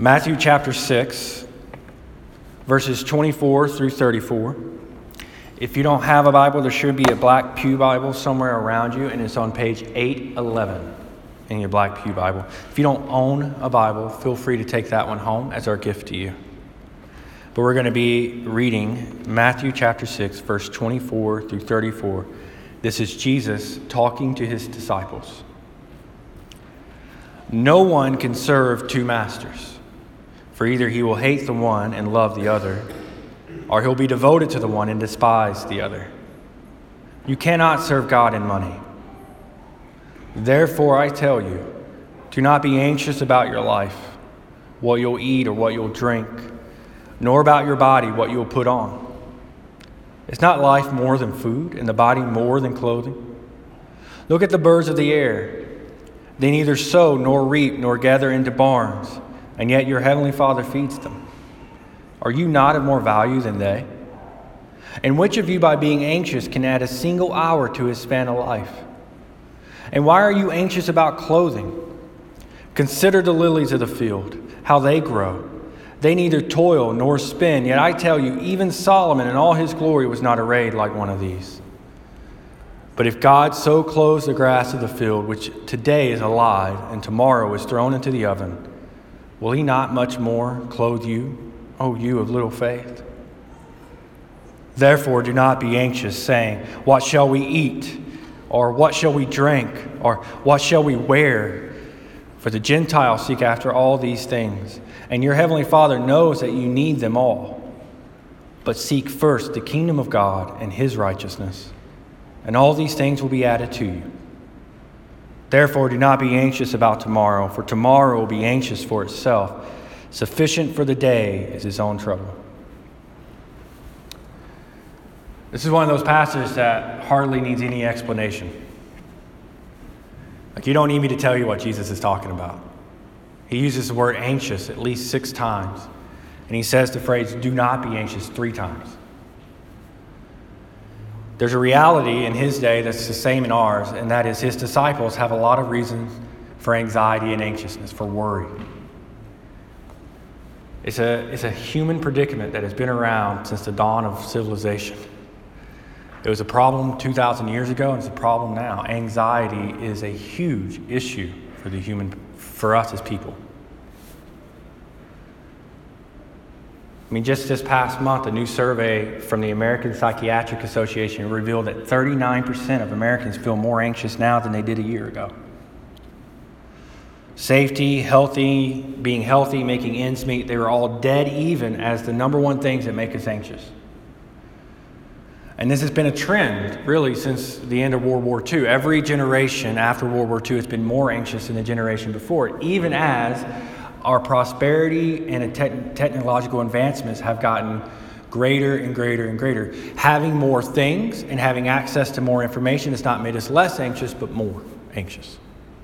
Matthew chapter 6, verses 24 through 34. If you don't have a Bible, there should be a black pew Bible somewhere around you, and it's on page 811 in your black pew Bible. If you don't own a Bible, feel free to take that one home as our gift to you. But we're going to be reading Matthew chapter 6, verse 24 through 34. This is Jesus talking to his disciples. No one can serve two masters. For either he will hate the one and love the other, or he'll be devoted to the one and despise the other. You cannot serve God and money. Therefore, I tell you, do not be anxious about your life, what you'll eat or what you'll drink, nor about your body, what you'll put on. Is not life more than food, and the body more than clothing? Look at the birds of the air. They neither sow nor reap nor gather into barns, and yet your heavenly Father feeds them. Are you not of more value than they? And which of you, by being anxious, can add a single hour to his span of life? And why are you anxious about clothing? Consider the lilies of the field, how they grow. They neither toil nor spin, yet I tell you, even Solomon in all his glory was not arrayed like one of these. But if God so clothes the grass of the field, which today is alive and tomorrow is thrown into the oven, will he not much more clothe you, O you of little faith? Therefore do not be anxious, saying, what shall we eat? Or what shall we drink? Or what shall we wear? For the Gentiles seek after all these things, and your heavenly Father knows that you need them all. But seek first the kingdom of God and his righteousness, and all these things will be added to you. Therefore, do not be anxious about tomorrow, for tomorrow will be anxious for itself. Sufficient for the day is its own trouble. This is one of those passages that hardly needs any explanation. Like, you don't need me to tell you what Jesus is talking about. He uses the word anxious at least 6 times, and he says the phrase, do not be anxious 3 times. There's a reality in his day that's the same in ours, and that is his disciples have a lot of reasons for anxiety and anxiousness, for worry. It's a human predicament that has been around since the dawn of civilization. It was a problem 2,000 years ago, and it's a problem now. Anxiety is a huge issue for us as people. I mean, just this past month, a new survey from the American Psychiatric Association revealed that 39% of Americans feel more anxious now than they did a year ago. Safety, being healthy, making ends meet, they were all dead even as the number one things that make us anxious. And this has been a trend, really, since the end of World War II. Every generation after World War II has been more anxious than the generation before it, even as our prosperity and technological advancements have gotten greater and greater and greater. Having more things and having access to more information has not made us less anxious, but more anxious.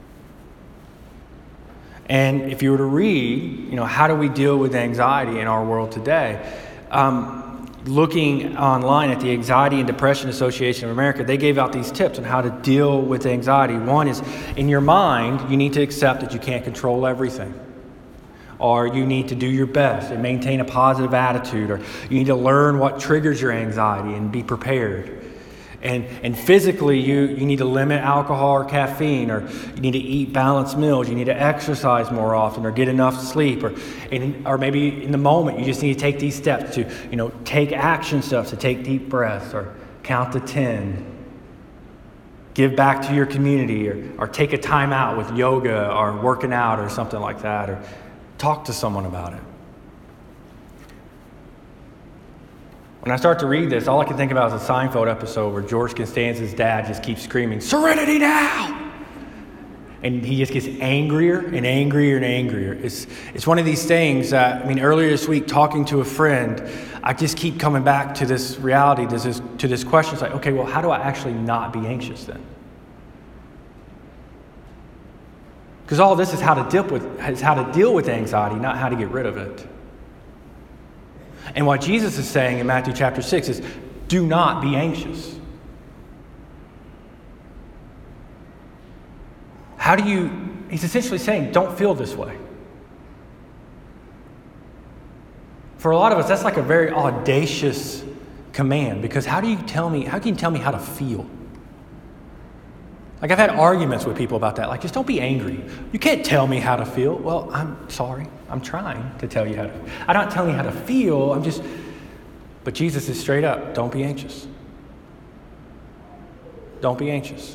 And if you were to read, how do we deal with anxiety in our world today? Looking online at the Anxiety and Depression Association of America, they gave out these tips on how to deal with anxiety. One is, in your mind, you need to accept that you can't control everything. Or you need to do your best and maintain a positive attitude. Or you need to learn what triggers your anxiety and be prepared. And physically, you need to limit alcohol or caffeine, or you need to eat balanced meals. You need to exercise more often, or get enough sleep, or maybe in the moment you just need to take these steps to take action steps, to take deep breaths, or count to 10, give back to your community, or take a time out with yoga or working out or something like that, or talk to someone about it. When I start to read this, all I can think about is a Seinfeld episode where George Costanza's dad just keeps screaming, "Serenity now!" And he just gets angrier and angrier and angrier. It's one of these things that, earlier this week, talking to a friend, I just keep coming back to this reality, to this question. It's like, okay, well, how do I actually not be anxious then? Because all this is how to deal with anxiety, not how to get rid of it. And what Jesus is saying in Matthew chapter 6 is, do not be anxious. He's essentially saying, don't feel this way. For a lot of us, that's like a very audacious command, because how can you tell me how to feel? Like, I've had arguments with people about that. Like, just don't be angry. You can't tell me how to feel. Well, I'm sorry. I'm trying to tell you how to feel. I'm not telling you how to feel. But Jesus is straight up. Don't be anxious. Don't be anxious.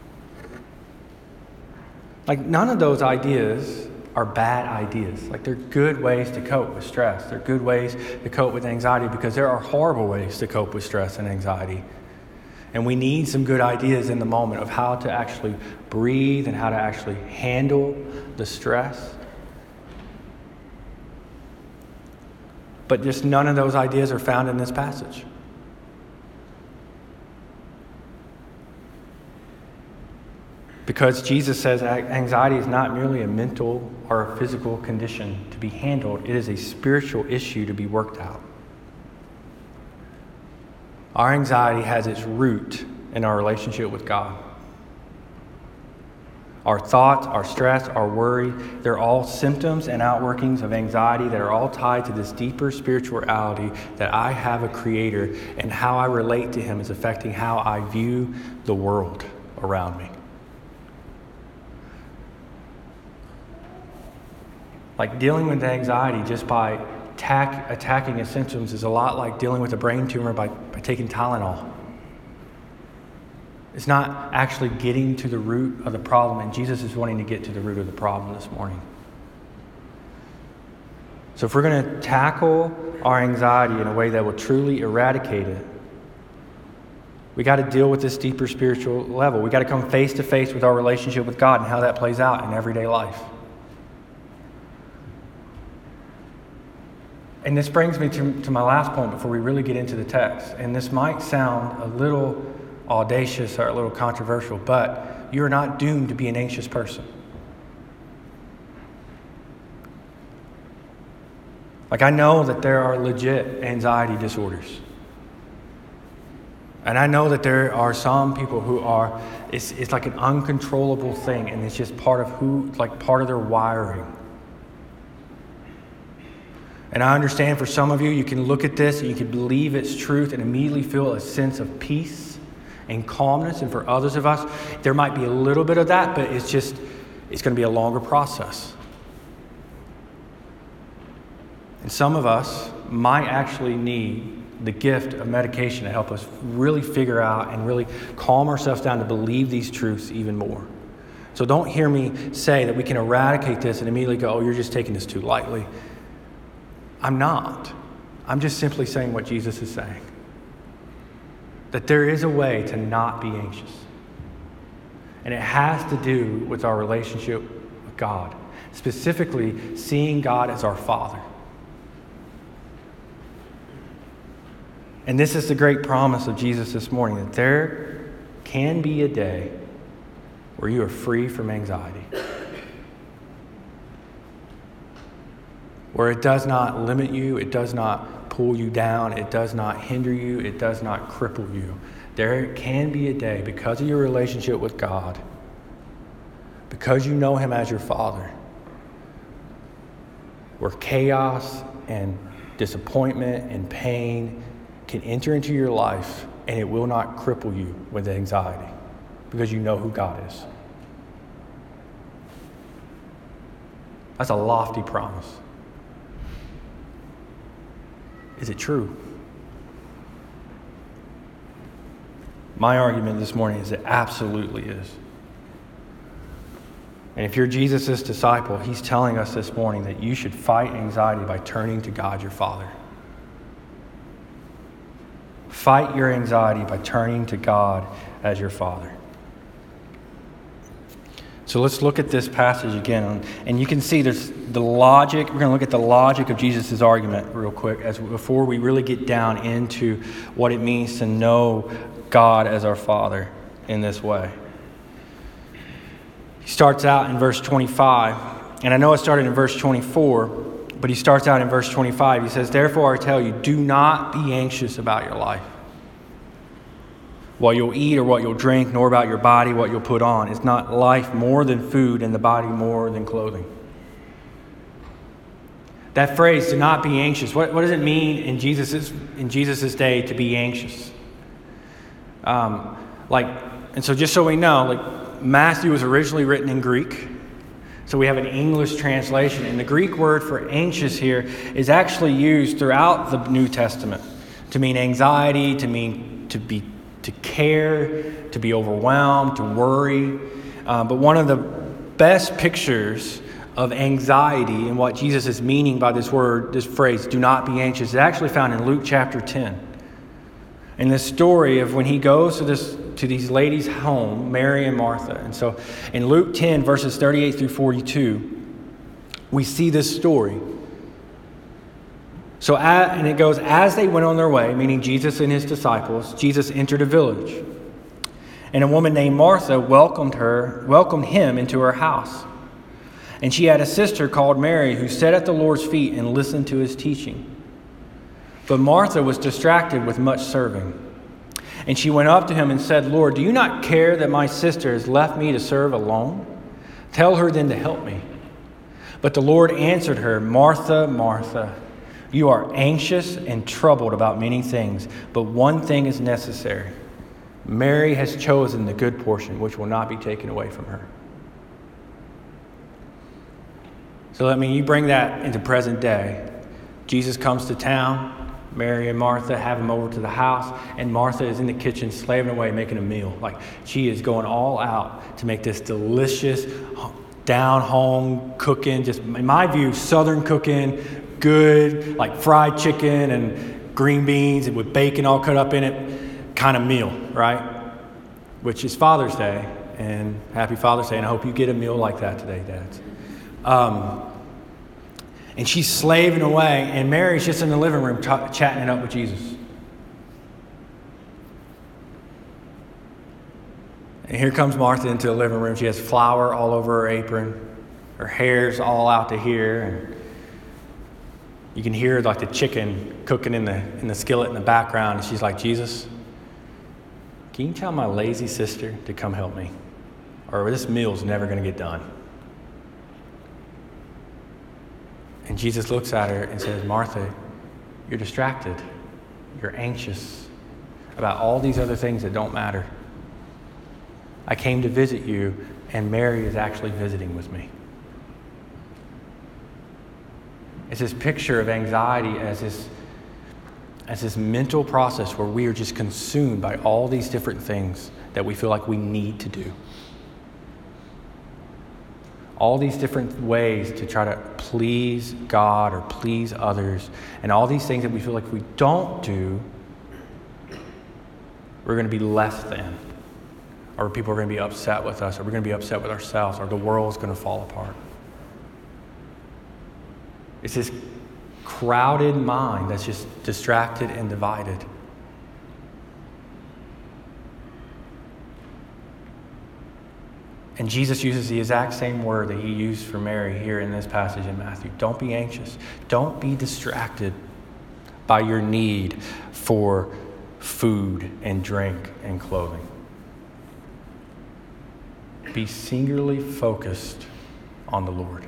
Like, none of those ideas are bad ideas. Like, they're good ways to cope with stress. They're good ways to cope with anxiety, because there are horrible ways to cope with stress and anxiety. And we need some good ideas in the moment of how to actually breathe and how to actually handle the stress. But just none of those ideas are found in this passage. Because Jesus says anxiety is not merely a mental or a physical condition to be handled, it is a spiritual issue to be worked out. Our anxiety has its root in our relationship with God. Our thoughts, our stress, our worry, they're all symptoms and outworkings of anxiety that are all tied to this deeper spirituality that I have a Creator, and how I relate to Him is affecting how I view the world around me. Like, dealing with anxiety just by attacking its symptoms is a lot like dealing with a brain tumor by taking Tylenol. It's not actually getting to the root of the problem, and Jesus is wanting to get to the root of the problem this morning. So if we're going to tackle our anxiety in a way that will truly eradicate it, we got to deal with this deeper spiritual level. We got to come face to face with our relationship with God and how that plays out in everyday life. And this brings me to my last point before we really get into the text. And this might sound a little audacious or a little controversial, but you're not doomed to be an anxious person. Like, I know that there are legit anxiety disorders. And I know that there are some people who are, it's like an uncontrollable thing, and it's just part of their wiring. And I understand for some of you, you can look at this and you can believe its truth and immediately feel a sense of peace and calmness. And for others of us, there might be a little bit of that, but it's going to be a longer process. And some of us might actually need the gift of medication to help us really figure out and really calm ourselves down to believe these truths even more. So don't hear me say that we can eradicate this and immediately go, oh, you're just taking this too lightly. I'm not. I'm just simply saying what Jesus is saying. That there is a way to not be anxious. And it has to do with our relationship with God. Specifically, seeing God as our Father. And this is the great promise of Jesus this morning, that there can be a day where you are free from anxiety. Where it does not limit you, it does not pull you down, it does not hinder you, it does not cripple you. There can be a day, because of your relationship with God, because you know Him as your Father, where chaos and disappointment and pain can enter into your life, and it will not cripple you with anxiety, because you know who God is. That's a lofty promise. Is it true? My argument this morning is it absolutely is. And if you're Jesus' disciple, He's telling us this morning that you should fight anxiety by turning to God your Father. Fight your anxiety by turning to God as your Father. So let's look at this passage again. And you can see there's the logic. We're going to look at the logic of Jesus' argument real quick before we really get down into what it means to know God as our Father in this way. He starts out in verse 25. And I know it started in verse 24, but he starts out in verse 25. He says, "Therefore I tell you, do not be anxious about your life, what you'll eat or what you'll drink, nor about your body, what you'll put on. Is not life more than food, and the body more than clothing? That phrase, "do not be anxious," what does it mean in Jesus's day to be anxious? And so just so we know, Matthew was originally written in Greek. So we have an English translation. And the Greek word for anxious here is actually used throughout the New Testament to mean anxiety, to mean to care, to be overwhelmed, to worry. But one of the best pictures of anxiety and what Jesus is meaning by this phrase, "do not be anxious," is actually found in Luke chapter 10. In this story of when he goes to these ladies' home, Mary and Martha. And so in Luke 10, verses 38 through 42, we see this story. And it goes, "As they went on their way," meaning Jesus and his disciples, Jesus entered a village. And a woman named Martha welcomed him into her house. And she had a sister called Mary who sat at the Lord's feet and listened to his teaching. But Martha was distracted with much serving. And she went up to him and said, "Lord, do you not care that my sister has left me to serve alone? Tell her then to help me." But the Lord answered her, "Martha, Martha, you are anxious and troubled about many things, but one thing is necessary. Mary has chosen the good portion, which will not be taken away from her." So you bring that into present day. Jesus comes to town. Mary and Martha have him over to the house, and Martha is in the kitchen slaving away making a meal. She is going all out to make this delicious, down-home cooking, just in my view, Southern cooking, good, fried chicken and green beans and with bacon all cut up in it kind of meal, right? Which is Father's Day, and happy Father's Day, and I hope you get a meal like that today, dads. And she's slaving away, and Mary's just in the living room chatting it up with Jesus. And here comes Martha into the living room. She has flour all over her apron. Her hair's all out to here. And you can hear the chicken cooking in the skillet in the background. And she's like, "Jesus, can you tell my lazy sister to come help me? Or this meal's never going to get done." And Jesus looks at her and says, "Martha, you're distracted. You're anxious about all these other things that don't matter. I came to visit you, and Mary is actually visiting with me." It's this picture of anxiety as this mental process where we are just consumed by all these different things that we feel like we need to do. All these different ways to try to please God or please others, and all these things that we feel like if we don't do, we're going to be less than, or people are going to be upset with us, or we're going to be upset with ourselves, or the world is going to fall apart. It's this crowded mind that's just distracted and divided. And Jesus uses the exact same word that he used for Mary here in this passage in Matthew. Don't be anxious. Don't be distracted by your need for food and drink and clothing. Be singularly focused on the Lord.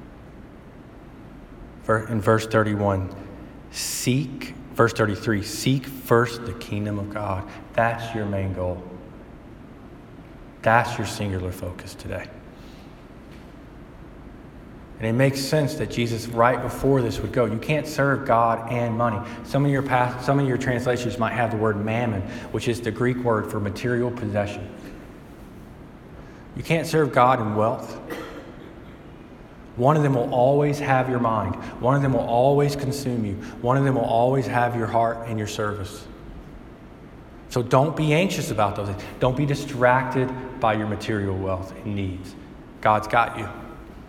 In verse 31, verse 33, seek first the kingdom of God. That's your main goal. That's your singular focus today. And it makes sense that Jesus, right before this, would go, you can't serve God and money. Some of your translations might have the word mammon, which is the Greek word for material possession. You can't serve God and wealth. One of them will always have your mind. One of them will always consume you. One of them will always have your heart and your service. So don't be anxious about those things. Don't be distracted by your material wealth and needs. God's got you.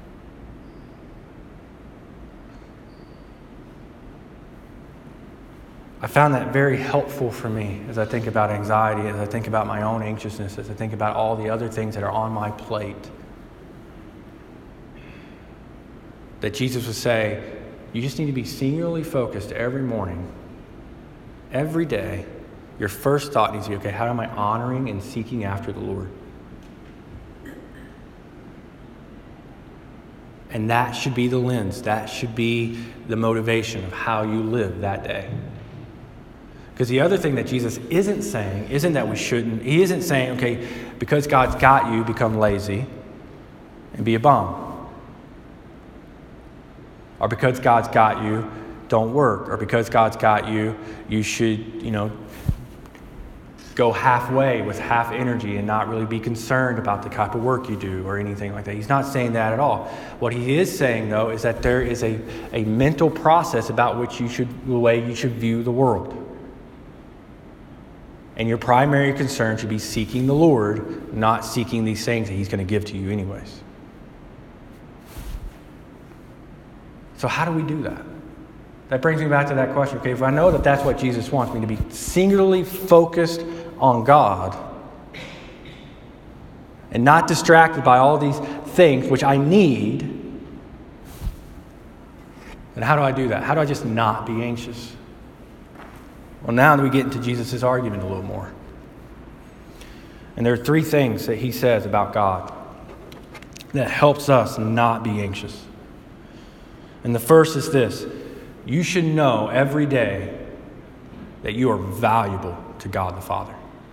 I found that very helpful for me as I think about anxiety, as I think about my own anxiousness, as I think about all the other things that are on my plate. That Jesus would say, you just need to be singularly focused every morning, every day. Your first thought needs to be, okay, how am I honoring and seeking after the Lord? And that should be the lens. That should be the motivation of how you live that day. Because the other thing that Jesus isn't saying isn't that we shouldn't. He isn't saying, okay, because God's got you, become lazy and be a bum. Or because God's got you, don't work. Or because God's got you, you should, go halfway with half energy and not really be concerned about the type of work you do or anything like that. He's not saying that at all. What he is saying, though, is that there is a mental process about the way you should view the world. And your primary concern should be seeking the Lord, not seeking these things that he's going to give to you anyways. So how do we do that? That brings me back to that question. Okay, if I know that that's what Jesus wants me to be singularly focused on God and not distracted by all these things which I need, then how do I do that? How do I just not be anxious? Well, now that we get into Jesus' argument a little more. And there are 3 things that he says about God that helps us not be anxious. And the first is this: you should know every day that you are valuable to God the Father.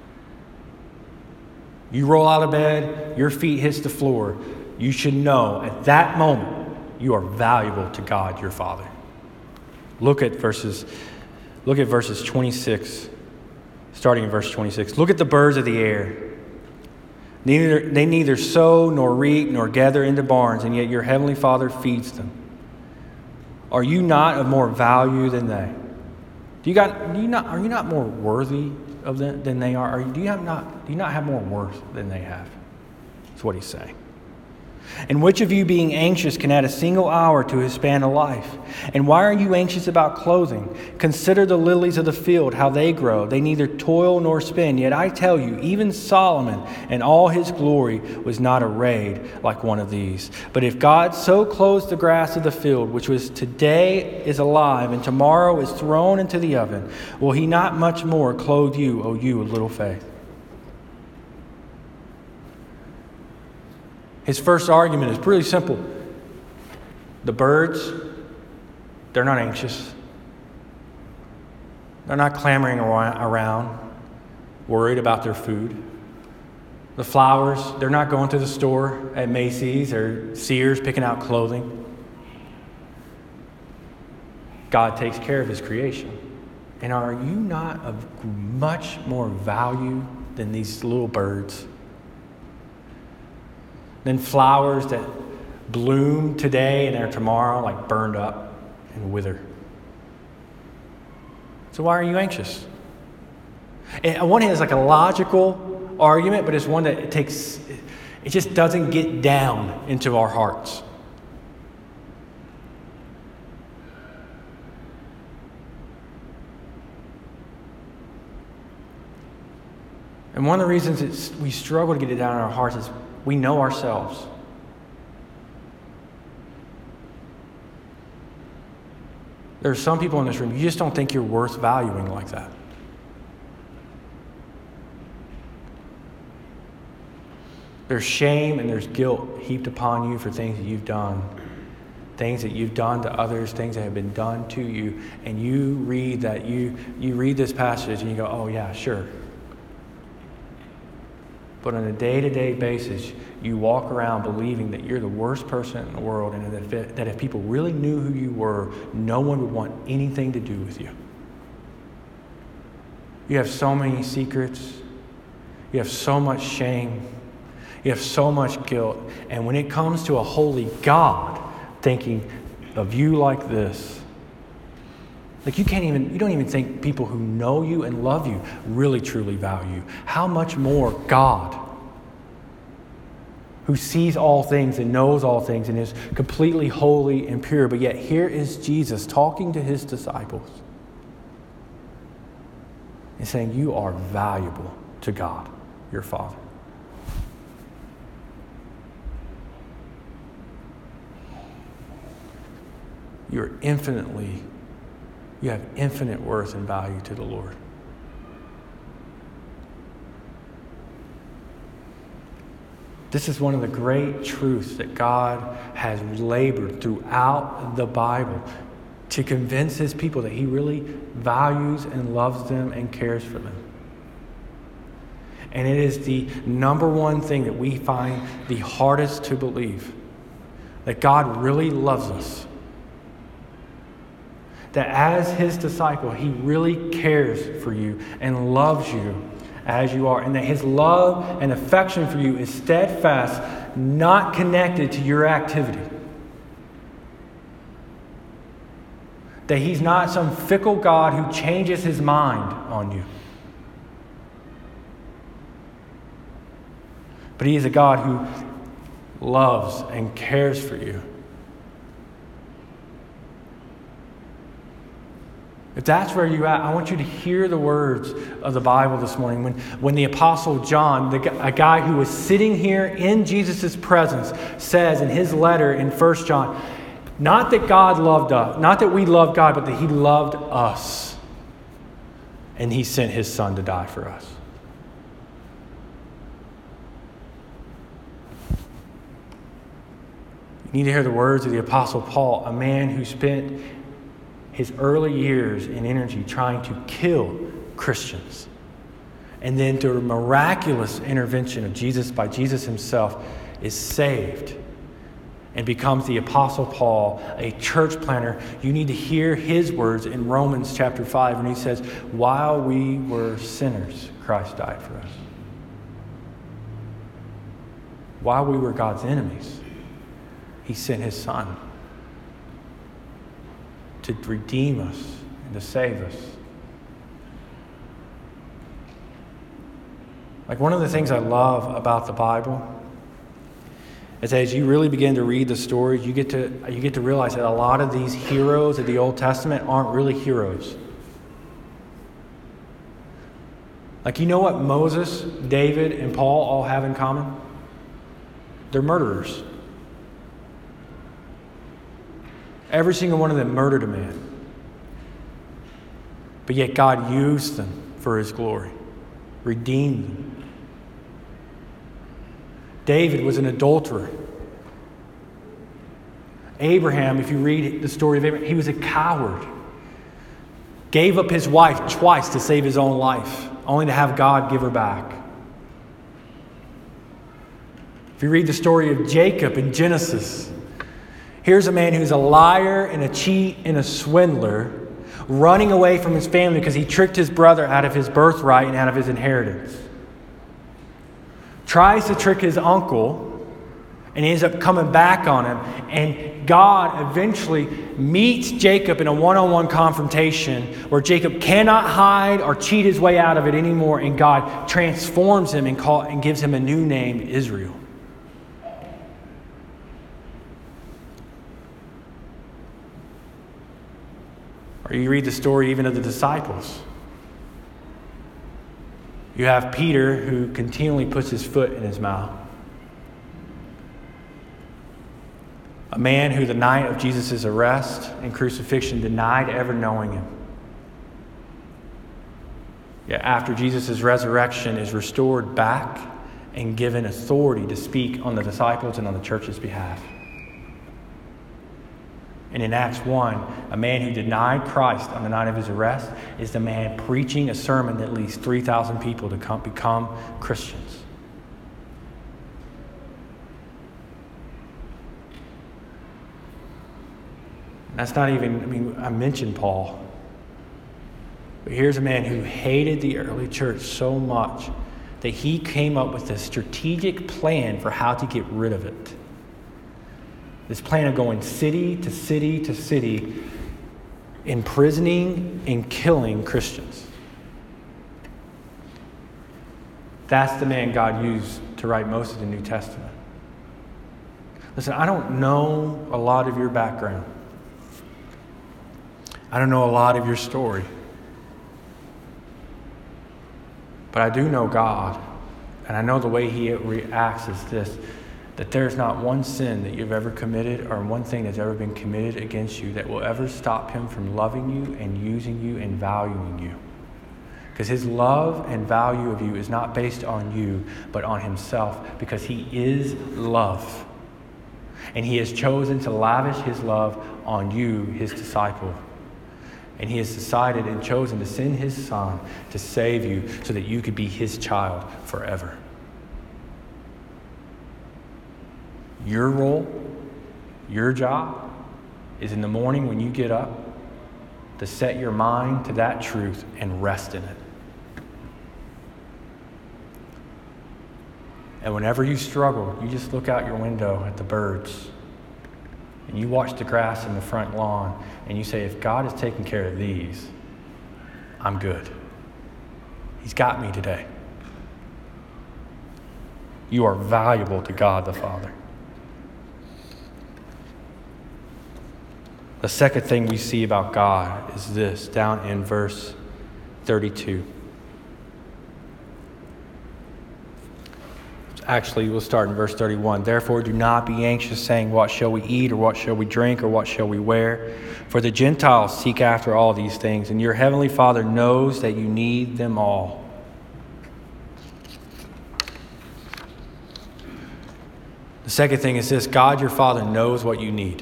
You roll out of bed, your feet hits the floor. You should know at that moment you are valuable to God your Father. Look at verses 26, starting in verse 26. Look at the birds of the air. They neither sow nor reap nor gather into barns, and yet your heavenly Father feeds them. Are you not of more value than they? Are you not more worthy of them than they are? Do you not have more worth than they have? That's what he's saying. And which of you, being anxious, can add a single hour to his span of life? And why are you anxious about clothing? Consider the lilies of the field, how they grow. They neither toil nor spin. Yet I tell you, even Solomon in all his glory was not arrayed like one of these. But if God so clothes the grass of the field, which was today is alive and tomorrow is thrown into the oven, will he not much more clothe you, O you of little faith? His first argument is pretty simple. The birds, they're not anxious. They're not clamoring around, worried about their food. The flowers, they're not going to the store at Macy's or Sears picking out clothing. God takes care of his creation. And are you not of much more value than these little birds? Than flowers that bloom today and are tomorrow like burned up and wither. So why are you anxious? And on one hand, it's like a logical argument, but it's one that it just doesn't get down into our hearts. And one of the reasons we struggle to get it down in our hearts is we know ourselves. There are some people in this room, you just don't think you're worth valuing like that. There's shame and there's guilt heaped upon you for things that you've done. Things that you've done to others, things that have been done to you. And you read this passage and you go, oh yeah, sure. But on a day-to-day basis, you walk around believing that you're the worst person in the world and that if people really knew who you were, no one would want anything to do with you. You have so many secrets. You have so much shame. You have so much guilt. And when it comes to a holy God thinking of you like this, like you don't even think people who know you and love you really truly value you. How much more God, who sees all things and knows all things and is completely holy and pure. But yet here is Jesus talking to his disciples and saying, you are valuable to God, your Father. You have infinite worth and value to the Lord. This is one of the great truths that God has labored throughout the Bible to convince his people that he really values and loves them and cares for them. And it is the number one thing that we find the hardest to believe, that God really loves us. That as his disciple, he really cares for you and loves you as you are. And that his love and affection for you is steadfast, not connected to your activity. That he's not some fickle God who changes his mind on you. But he is a God who loves and cares for you. If that's where you're at, I want you to hear the words of the Bible this morning. When the Apostle John, a guy who was sitting here in Jesus' presence, says in his letter in 1 John, not that God loved us, not that we loved God, but that he loved us. And he sent his son to die for us. You need to hear the words of the Apostle Paul, a man who spent his early years and energy trying to kill Christians. And then through a miraculous intervention of Jesus by Jesus himself is saved and becomes the Apostle Paul, a church planter. You need to hear his words in Romans chapter 5 when he says, while we were sinners, Christ died for us. While we were God's enemies, he sent his son to redeem us and to save us. Like, one of the things I love about the Bible is as you really begin to read the stories, you get to realize that a lot of these heroes of the Old Testament aren't really heroes. Like, you know what Moses, David, and Paul all have in common? They're murderers. Every single one of them murdered a man. But yet God used them for his glory, redeemed them. David was an adulterer. Abraham, if you read the story of Abraham, he was a coward. Gave up his wife twice to save his own life, only to have God give her back. If you read the story of Jacob in Genesis, here's a man who's a liar and a cheat and a swindler, running away from his family because he tricked his brother out of his birthright and out of his inheritance. Tries to trick his uncle and he ends up coming back on him. And God eventually meets Jacob in a one-on-one confrontation where Jacob cannot hide or cheat his way out of it anymore. And God transforms him and gives him a new name, Israel. Or you read the story even of the disciples. You have Peter, who continually puts his foot in his mouth. A man who the night of Jesus' arrest and crucifixion denied ever knowing him. Yet after Jesus' resurrection is restored back and given authority to speak on the disciples and on the church's behalf. And in Acts 1, a man who denied Christ on the night of his arrest is the man preaching a sermon that leads 3,000 people to become Christians. And that's not even, I mentioned Paul. But here's a man who hated the early church so much that he came up with a strategic plan for how to get rid of it. This plan of going city to city to city, imprisoning and killing Christians. That's the man God used to write most of the New Testament. Listen, I don't know a lot of your background. I don't know a lot of your story. But I do know God. And I know the way he reacts is this: that there's not one sin that you've ever committed or one thing that's ever been committed against you that will ever stop him from loving you and using you and valuing you. Because his love and value of you is not based on you, but on himself, because he is love. And he has chosen to lavish his love on you, his disciple. And he has decided and chosen to send his son to save you so that you could be his child forever. Your role, your job, is in the morning when you get up to set your mind to that truth and rest in it. And whenever you struggle, you just look out your window at the birds and you watch the grass in the front lawn and you say, if God is taking care of these, I'm good. He's got me today. You are valuable to God the Father. The second thing we see about God is this, down in verse 32. Actually, we'll start in verse 31. Therefore, do not be anxious, saying, what shall we eat, or what shall we drink, or what shall we wear? For the Gentiles seek after all these things, and your heavenly Father knows that you need them all. The second thing is this, God your Father knows what you need.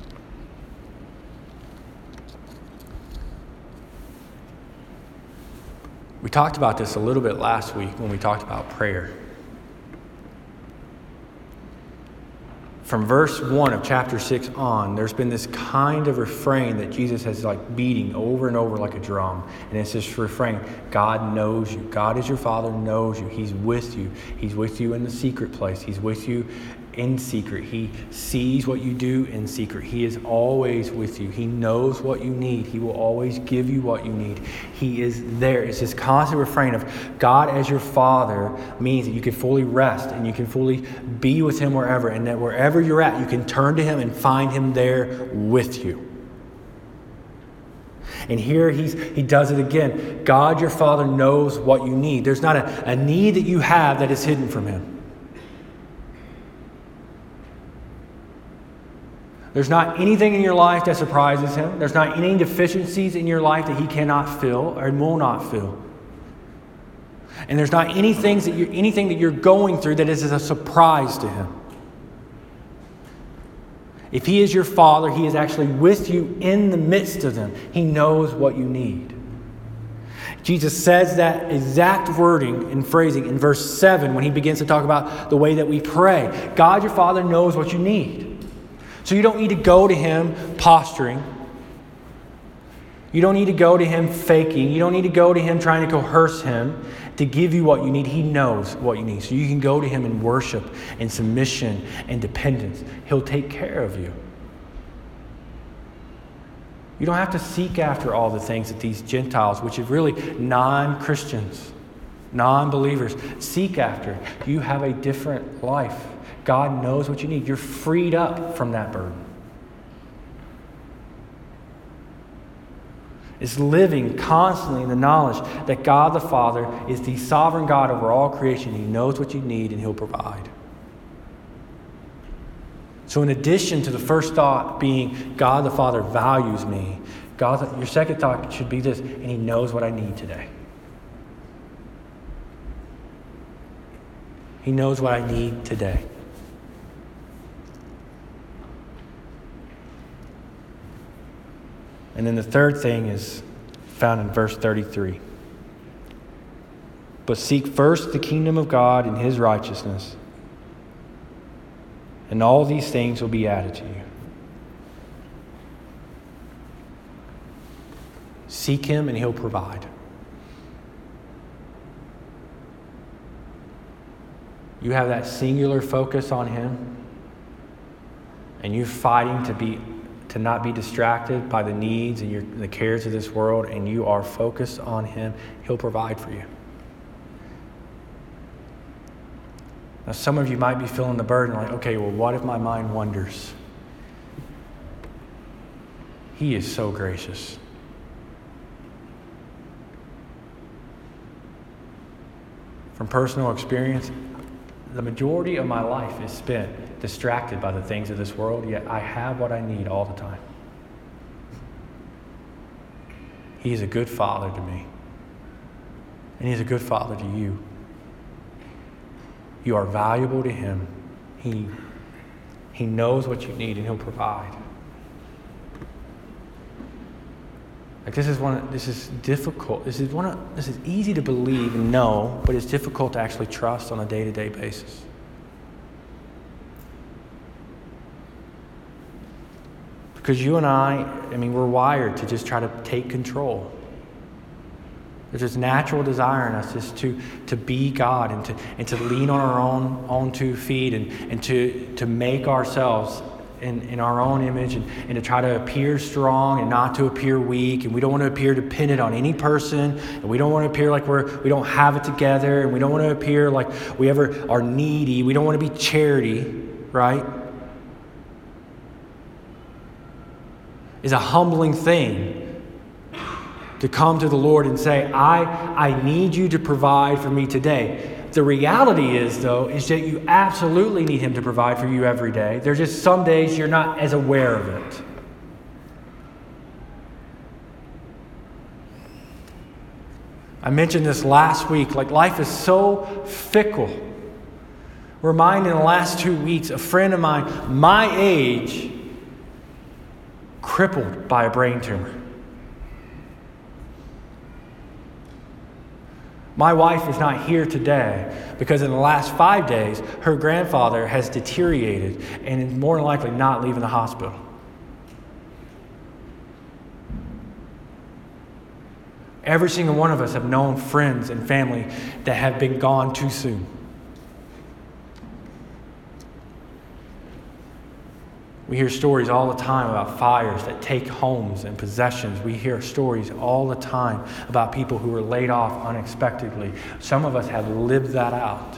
We talked about this a little bit last week when we talked about prayer. From verse 1 of chapter 6 on, there's been this kind of refrain that Jesus has beating over and over like a drum. And it's this refrain, God knows you. God is your Father, knows you. He's with you. He's with you in the secret place. He's with you in secret. He sees what you do in secret. He is always with you. He knows what you need. He will always give you what you need. He is there. It's this constant refrain of God as your Father means that you can fully rest and you can fully be with him wherever, and that wherever you're at, you can turn to him and find him there with you. And here he does it again. God your Father knows what you need. There's not a need that you have that is hidden from him. There's not anything in your life that surprises him. There's not any deficiencies in your life that he cannot fill or will not fill. And there's not anything that you're going through that is a surprise to him. If he is your Father, he is actually with you in the midst of them. He knows what you need. Jesus says that exact wording and phrasing in verse 7 when he begins to talk about the way that we pray. God your Father knows what you need. So you don't need to go to him posturing. You don't need to go to him faking. You don't need to go to him trying to coerce him to give you what you need. He knows what you need. So you can go to him in worship and submission and dependence. He'll take care of you. You don't have to seek after all the things that these Gentiles, which are really non-Christians, non-believers, seek after. You have a different life. God knows what you need. You're freed up from that burden. It's living constantly in the knowledge that God the Father is the sovereign God over all creation. He knows what you need and he'll provide. So in addition to the first thought being God the Father values me, your second thought should be this, and he knows what I need today. He knows what I need today. And then the third thing is found in verse 33. But seek first the kingdom of God and his righteousness, and all these things will be added to you. Seek him and he'll provide. You have that singular focus on him, and you're fighting to not be distracted by the needs and the cares of this world, and you are focused on him, he'll provide for you. Now, some of you might be feeling the burden like, okay, well, what if my mind wanders? He is so gracious. From personal experience, the majority of my life is spent distracted by the things of this world, yet I have what I need all the time. He is a good Father to me. And He's a good Father to you. You are valuable to Him. He knows what you need and He'll provide. Like this is difficult. This is easy to believe and know, but it's difficult to actually trust on a day-to-day basis. Because you and we're wired to just try to take control. There's this natural desire in us just to be God and to lean on our own 2 feet and to make ourselves in our own image and to try to appear strong and not to appear weak. And we don't want to appear dependent on any person. And we don't want to appear like we don't have it together. And we don't want to appear like we ever are needy. We don't want to be charity, right? It's a humbling thing to come to the Lord and say, I need you to provide for me today. The reality is that you absolutely need Him to provide for you every day. There's just some days you're not as aware of it. I mentioned this last week, like life is so fickle. We're reminded in the last 2 weeks, a friend of mine, my age, crippled by a brain tumor. My wife is not here today because in the last 5 days, her grandfather has deteriorated and is more than likely not leaving the hospital. Every single one of us have known friends and family that have been gone too soon. We hear stories all the time about fires that take homes and possessions. We hear stories all the time about people who were laid off unexpectedly. Some of us have lived that out.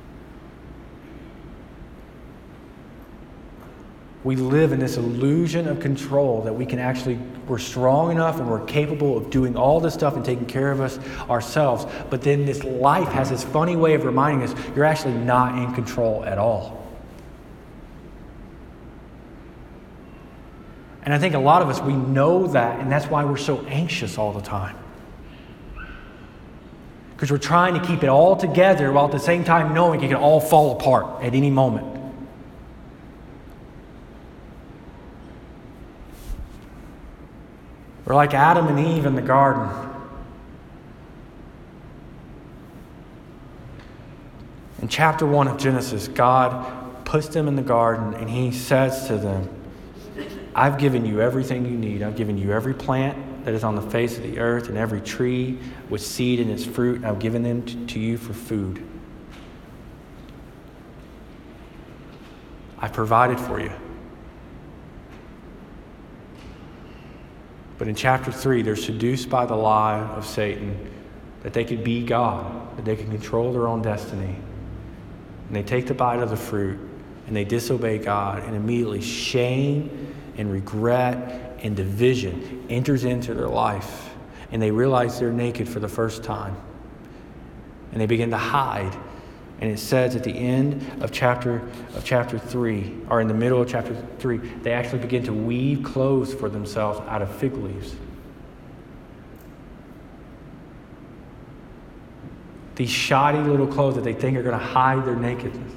We live in this illusion of control that we're strong enough and we're capable of doing all this stuff and taking care of us ourselves. But then this life has this funny way of reminding us you're actually not in control at all. And I think a lot of us, we know that, and that's why we're so anxious all the time. Because we're trying to keep it all together while at the same time knowing it can all fall apart at any moment. We're like Adam and Eve in the garden. In chapter 1 of Genesis, God puts them in the garden and He says to them, I've given you everything you need. I've given you every plant that is on the face of the earth and every tree with seed in its fruit. And I've given them to you for food. I've provided for you. But in chapter 3, they're seduced by the lie of Satan that they could be God, that they can control their own destiny. And they take the bite of the fruit and they disobey God, and immediately shame and regret and division enters into their life. And they realize they're naked for the first time. And they begin to hide. And it says at the end of chapter 3, or in the middle of chapter 3, they actually begin to weave clothes for themselves out of fig leaves. These shoddy little clothes that they think are going to hide their nakedness.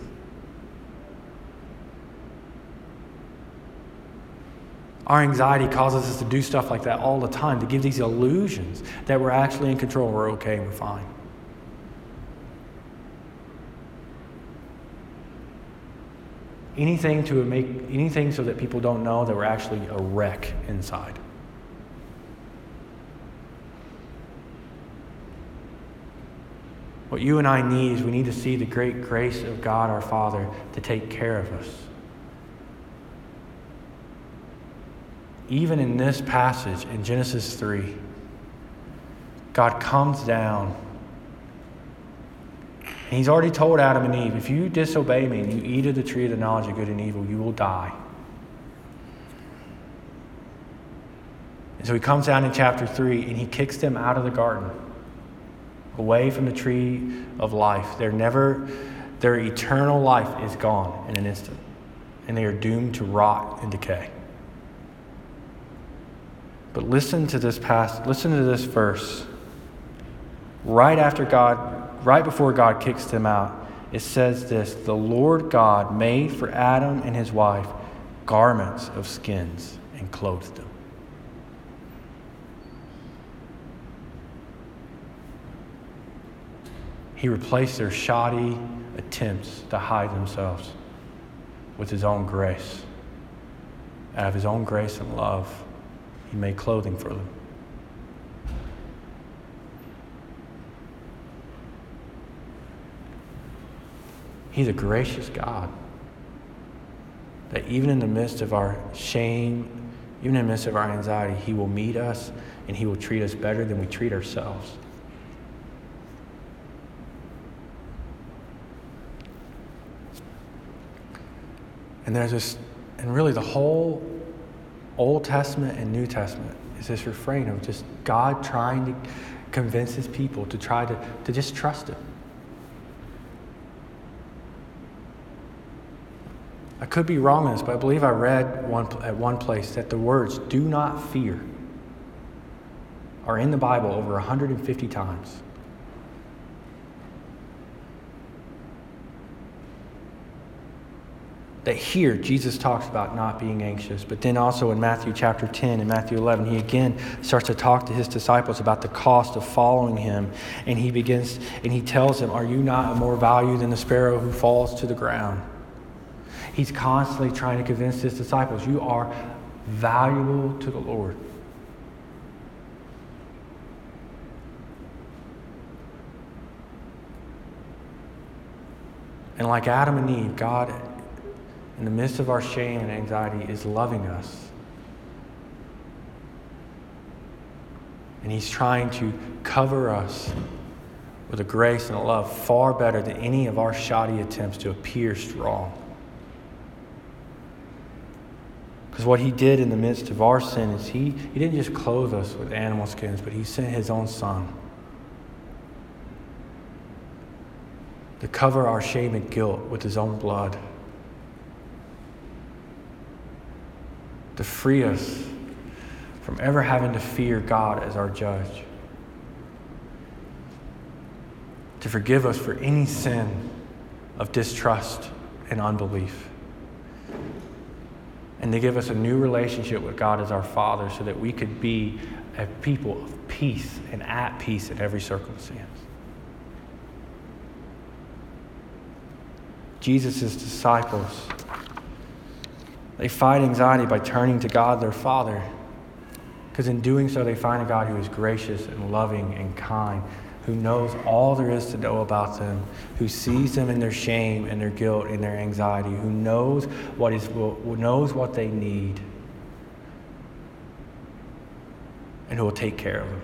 Our anxiety causes us to do stuff like that all the time, to give these illusions that we're actually in control, we're okay, and we're fine. Anything so that people don't know that we're actually a wreck inside. What you and I need is we need to see the great grace of God our Father to take care of us. Even in this passage in Genesis 3, God comes down and He's already told Adam and Eve, if you disobey me and you eat of the tree of the knowledge of good and evil, you will die. And so He comes down in chapter 3 and He kicks them out of the garden, away from the tree of life. Their eternal life is gone in an instant, and they are doomed to rot and decay. But listen to this verse. right before God kicks them out, it says this: the Lord God made for Adam and his wife garments of skins and clothed them. He replaced their shoddy attempts to hide themselves with his own grace. Out of his own grace and love, he made clothing for them. He's a gracious God that even in the midst of our shame, even in the midst of our anxiety, he will meet us and he will treat us better than we treat ourselves. And really the whole Old Testament and New Testament is this refrain of just God trying to convince his people to try to just trust him. I could be wrong on this, but I believe I read at one place that the words "do not fear" are in the Bible over 150 times. That here, Jesus talks about not being anxious, but then also in Matthew chapter 10 and Matthew 11, he again starts to talk to his disciples about the cost of following him. And he tells them, are you not of more value than the sparrow who falls to the ground? He's constantly trying to convince his disciples, you are valuable to the Lord. And like Adam and Eve, God, in the midst of our shame and anxiety, is loving us. And he's trying to cover us with a grace and a love far better than any of our shoddy attempts to appear strong. Because what he did in the midst of our sin is he didn't just clothe us with animal skins, but he sent his own son to cover our shame and guilt with his own blood, to free us from ever having to fear God as our judge, to forgive us for any sin of distrust and unbelief, and to give us a new relationship with God as our Father so that we could be a people of peace and at peace in every circumstance. Jesus' disciples, they fight anxiety by turning to God their Father, because in doing so they find a God who is gracious and loving and kind, who knows all there is to know about them, who sees them in their shame and their guilt and their anxiety, who knows what they need, and who will take care of them.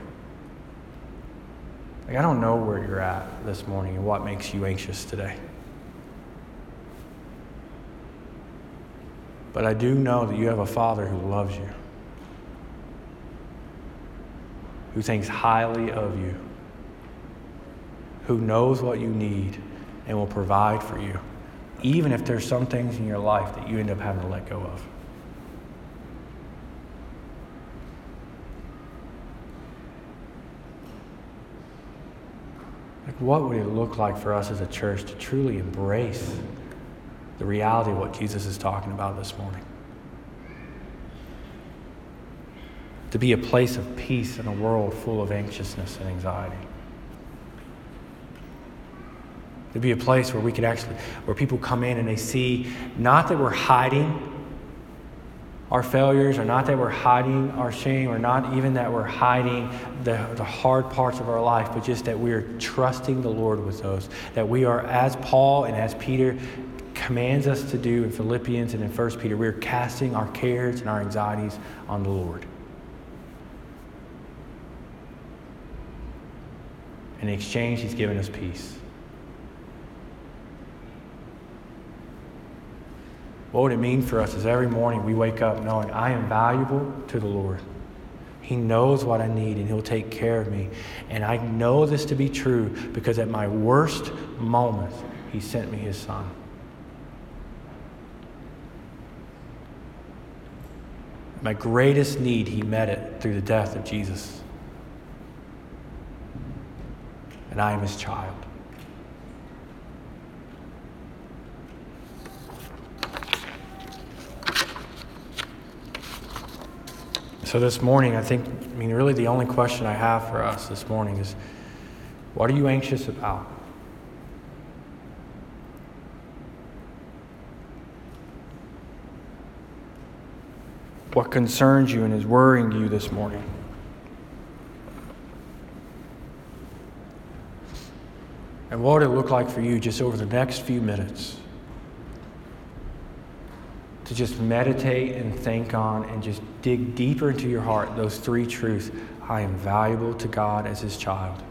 Like, I don't know where you're at this morning and what makes you anxious today. But I do know that you have a Father who loves you, who thinks highly of you, who knows what you need and will provide for you, even if there's some things in your life that you end up having to let go of. Like, what would it look like for us as a church to truly embrace the reality of what Jesus is talking about this morning? To be a place of peace in a world full of anxiousness and anxiety. To be a place where where people come in and they see not that we're hiding our failures, or not that we're hiding our shame, or not even that we're hiding the hard parts of our life, but just that we're trusting the Lord with those. That we are, as Paul and as Peter commands us to do in Philippians and in 1 Peter, we're casting our cares and our anxieties on the Lord. In exchange, he's given us peace. What would it mean for us is every morning we wake up knowing I am valuable to the Lord. He knows what I need and he'll take care of me. And I know this to be true because at my worst moments, he sent me his son. My greatest need, he met it through the death of Jesus. and I am his child. So this morning, really the only question I have for us this morning is, what are you anxious about? What concerns you and is worrying you this morning? And what would it look like for you just over the next few minutes to just meditate and think on and just dig deeper into your heart those three truths? I am valuable to God as his child.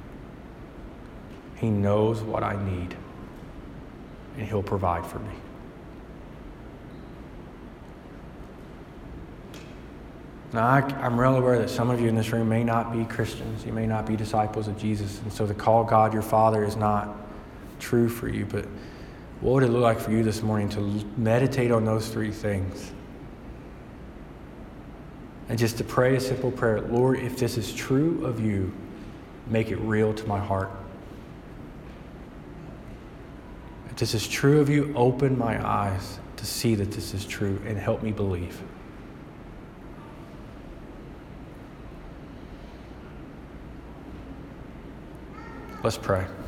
He knows what I need, and he'll provide for me. Now, I'm real aware that some of you in this room may not be Christians. You may not be disciples of Jesus. And so to call God your Father is not true for you. But what would it look like for you this morning to meditate on those three things? And just to pray a simple prayer. Lord, if this is true of you, make it real to my heart. If this is true of you, open my eyes to see that this is true and help me believe. Let's pray.